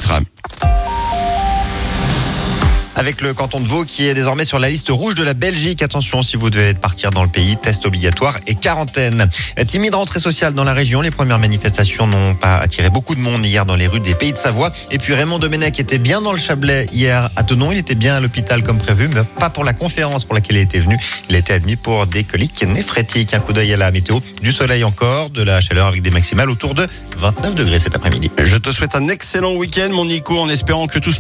km. Avec le canton de Vaud qui est désormais sur la liste rouge de la Belgique. Attention, si vous devez partir dans le pays, test obligatoire et quarantaine. Timide rentrée sociale dans la région. Les premières manifestations n'ont pas attiré beaucoup de monde hier dans les rues des Pays de Savoie. Et puis Raymond Domenech était bien dans le Chablais hier à Thonon. Il était bien à l'hôpital comme prévu, mais pas pour la conférence pour laquelle il était venu. Il a été admis pour des coliques néphrétiques. Un coup d'œil à la météo. Du soleil encore, de la chaleur avec des maximales autour de 29 degrés cet après-midi. Je te souhaite un excellent week-end, mon Nico, en espérant que tout se